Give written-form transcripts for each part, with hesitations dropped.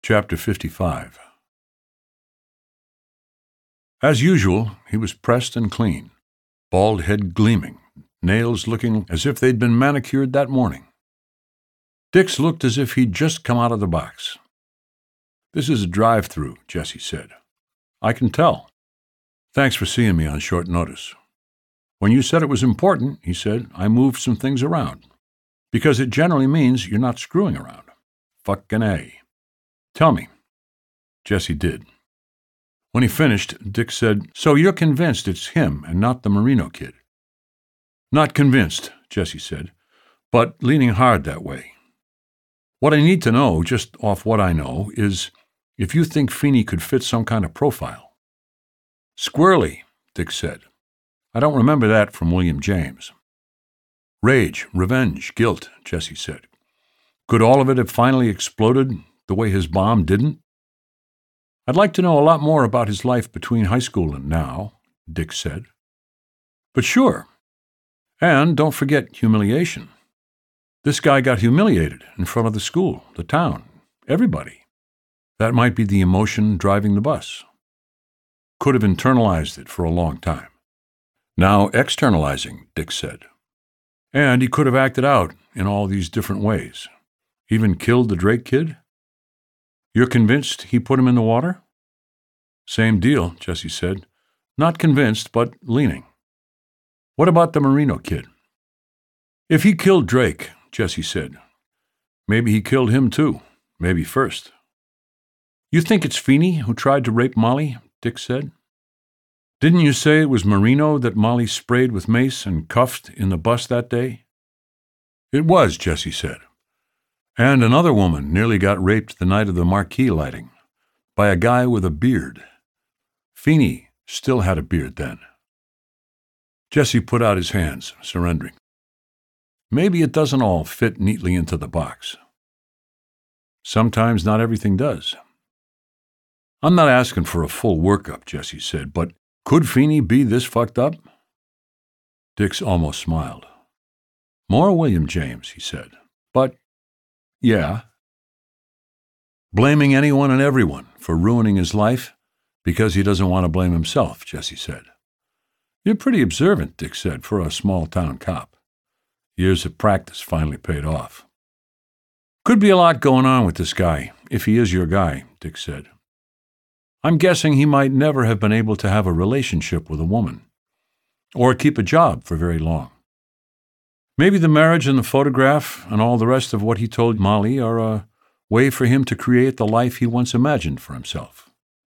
Chapter 55. As usual, he was pressed and clean, bald head gleaming, nails looking as if they'd been manicured that morning. Dick's looked as if he'd just come out of the box. "This is a drive-through," Jesse said. "I can tell. Thanks for seeing me on short notice." "When you said it was important," he said, "I moved some things around. Because it generally means you're not screwing around." "Fucking A." "Tell me." Jesse did. When he finished, Dick said, "So you're convinced it's him and not the Marino kid?" "Not convinced," Jesse said, "but leaning hard that way. What I need to know, just off what I know, is if you think Feeney could fit some kind of profile." "Squirrely," Dick said. "I don't remember that from William James." "Rage, revenge, guilt," Jesse said. "Could all of it have finally exploded the way his bomb didn't?" "I'd like to know a lot more about his life between high school and now," Dick said. "But sure. And don't forget humiliation. This guy got humiliated in front of the school, the town, everybody. That might be the emotion driving the bus. Could have internalized it for a long time. Now externalizing," Dick said. "And he could have acted out in all these different ways. Even killed the Drake kid? You're convinced he put him in the water?" "Same deal," Jesse said. "Not convinced, but leaning." "What about the Marino kid?" "If he killed Drake," Jesse said, "maybe he killed him too, maybe first." "You think it's Feeney who tried to rape Molly?" Dick said. "Didn't you say it was Marino that Molly sprayed with mace and cuffed in the bus that day?" "It was," Jesse said. "And another woman nearly got raped the night of the marquee lighting, by a guy with a beard. Feeney still had a beard then." Jesse put out his hands, surrendering. "Maybe it doesn't all fit neatly into the box." "Sometimes not everything does." "I'm not asking for a full workup," Jesse said, "but could Feeney be this fucked up?" Dix almost smiled. "More William James," he said. "But, yeah." "Blaming anyone and everyone for ruining his life because he doesn't want to blame himself," Jesse said. "You're pretty observant," Dick said, "for a small-town cop." Years of practice finally paid off. "Could be a lot going on with this guy, if he is your guy," Dick said. "I'm guessing he might never have been able to have a relationship with a woman, or keep a job for very long. Maybe the marriage and the photograph and all the rest of what he told Molly are a way for him to create the life he once imagined for himself.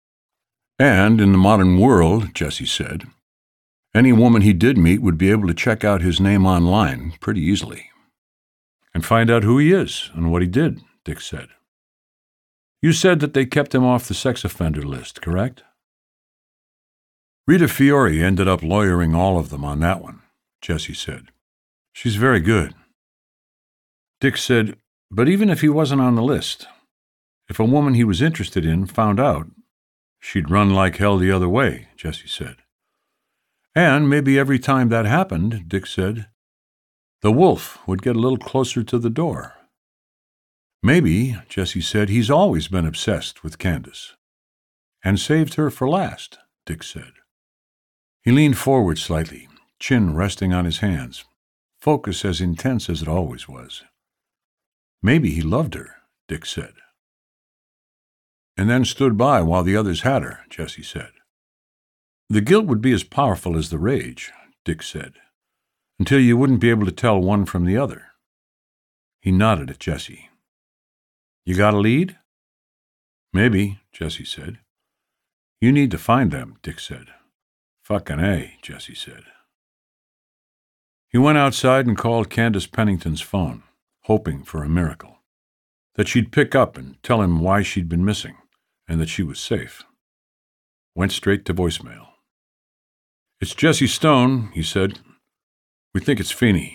And in the modern world," Jesse said, "any woman he did meet would be able to check out his name online pretty easily." "And find out who he is and what he did," Dick said. "You said that they kept him off the sex offender list, correct?" "Rita Fiore ended up lawyering all of them on that one," Jesse said. "She's very good." Dick said, "But even if he wasn't on the list, if a woman he was interested in found out, she'd run like hell the other way," Jesse said. "And maybe every time that happened," Dick said, "the wolf would get a little closer to the door." "Maybe," Jesse said, "he's always been obsessed with Candace. And saved her for last," Dick said. He leaned forward slightly, chin resting on his hands, focus as intense as it always was. "Maybe he loved her," Dick said. "And then stood by while the others had her," Jesse said. "The guilt would be as powerful as the rage," Dick said, "until you wouldn't be able to tell one from the other." He nodded at Jesse. "You got a lead?" "Maybe," Jesse said. "You need to find them," Dick said. "Fucking A," Jesse said. He went outside and called Candace Pennington's phone, hoping for a miracle. That she'd pick up and tell him why she'd been missing, and that she was safe. Went straight to voicemail. "It's Jesse Stone," he said. "We think it's Feeney."